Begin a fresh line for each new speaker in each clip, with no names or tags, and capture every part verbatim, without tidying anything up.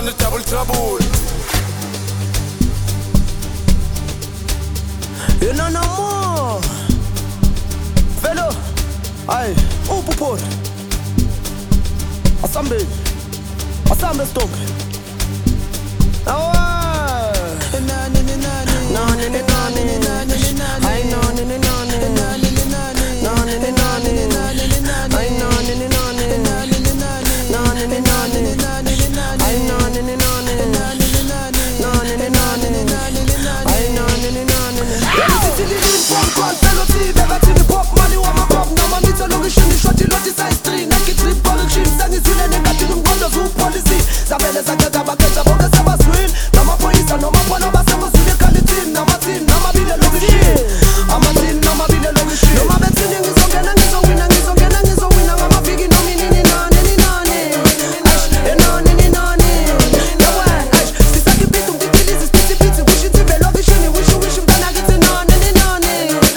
the double trouble.
You know no more. Fellow, aye, upupor. Asambe, asambe stop. Awa, nani nani nani, nani nani nani, I know nani nani, nani nani nani, nani nani nani, I know nani nani, nani nani nani, I know nani nani, nani nani nani, I know nani nani. Phone call, fellow T, never to the pop, money want my pop. Now my meter long shiny, shorty, lotty size three. Naked trip, ball, shim, sang is in a negative, wonders who policy. Sabella, Sakata, Baketa, Boga, Sabas, Win. Now my police, and no more, no more, Sabas, with the quality. Now my team, now my bill, long shit. I'm a team, now my bill, long shit. No, my best thing is on, and is on, win, and is on, and is on, win. I'm a big, no, me, ni, nani, ni, nani. Ash, and nani, ni, nani. No, ash, this I can beat them, the kill is a pity, wishing to be love, wishing, wishing, wishing, then I get to nani, ni, nani.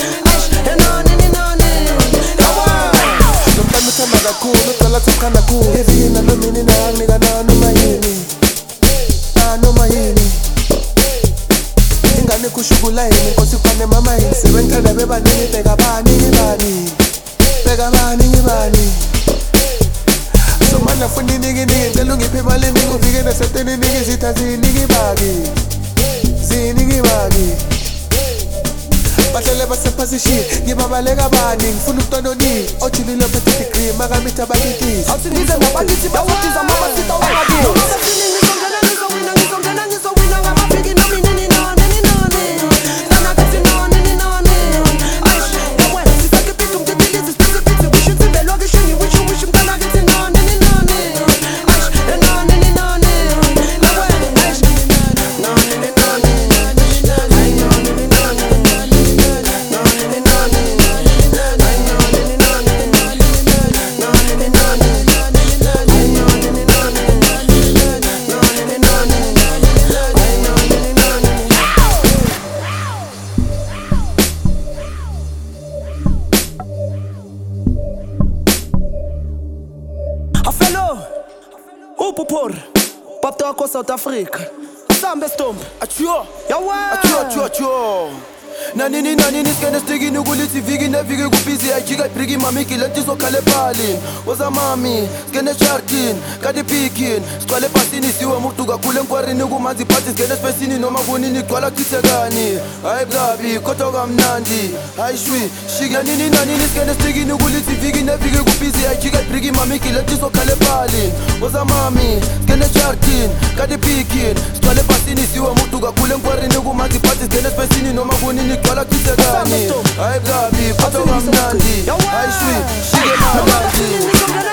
Kakhulu cala thakana ku evina nomini nanginika noma yini noma yini ingane kushukula yini inkosi kufane mama yini sebengithanda bebaningi bheka bani ngibani bheka bani ngibani so manje fundi ningi ningi ngicela ungiphe imali eningi ufike neseteni ningi zitha ziningi baki ziningi baki bahlele basephasishiye ngibabaleka bani ngifuna ukutononi ojulile ophethe degree makamitha bakitisi
awusindize nabakithi bafundisa amabasita wangakini noma bathini ngizongena ngizowina ngizongena ngizowina ngamafiki nami nini nani nini nani nanakithi nani nini nani ayish yawe sisake pitu mtitilizi spitsi pitsi wishin sibelwa kishini wishin wishin mtanakithi nani nini nani ayish nani nini nani yawe ayish nani nini nani ayi nani nini nani Afelo, upupor, papta wako South Africa. Asambe stomp,
Achio,
yawe.
achio, achio, achio. Nanini nanini skene stigini ukulithi viki neviki kubhizi ayijika ibriki mamiki letiso khale phalini woza mami skene chartin kadi pikin sigcwale ebhasini siwe umuntu kakhulu enkwarini kumanzi ibhasi skene espesini noma kunini gcwala chithekani hayi kabi kodwa kamnandi hayi shwi shiki nanini nanini skene stigini ukulithi viki neviki kubhizi ayijika ibriki mamiki letiso khale phalini woza mami skene chartin kadi pikin sigcwale ebhasini siwe umuntu kakhulu enkwarini kumanzi ibhasi skene espesini noma kunini gcwala chithekani hayi kabi kodwa kamnandi hayi shwi shiki mnandi